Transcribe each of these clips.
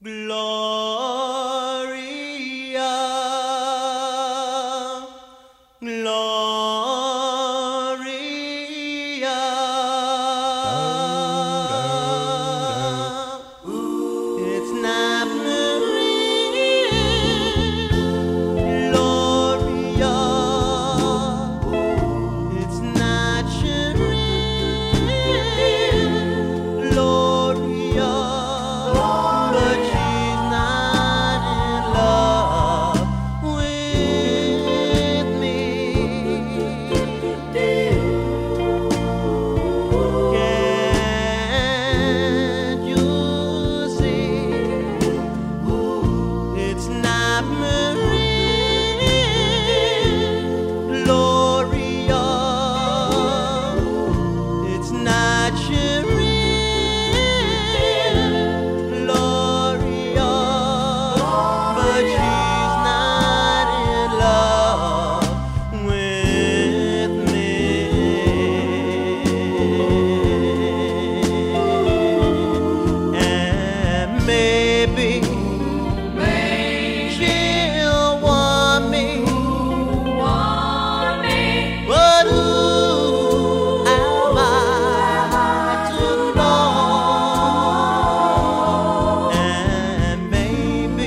Gloria, Gloria. It's not Maria, Gloria. It's not Cherie, Gloria. But she's not in love with me. Can't you see? It's not Marie, Gloria. It's not Cherie, Gloria. But she's not in love with me. And maybe she'll want me, but who am I to know? And maybe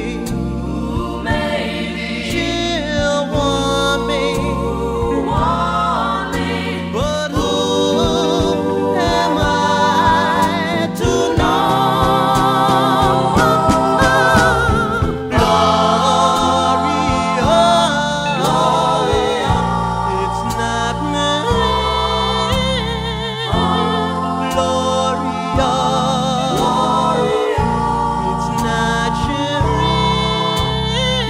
she'll want me, but who am I to know? Gloria, it's not Marie, Gloria. It's not Cherie,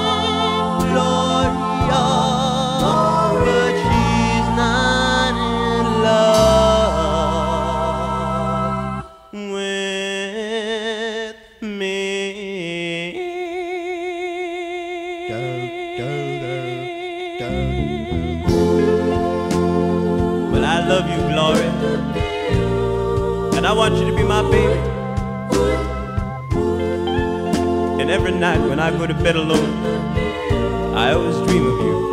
Gloria. But she's not in love with me. Well, I love you, Gloria, and I want you to be my baby. And every night when I go to bed alone, I always dream of you.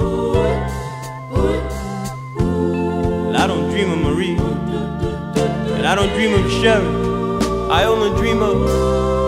And I don't dream of Marie, and I don't dream of Sherry. I only dream of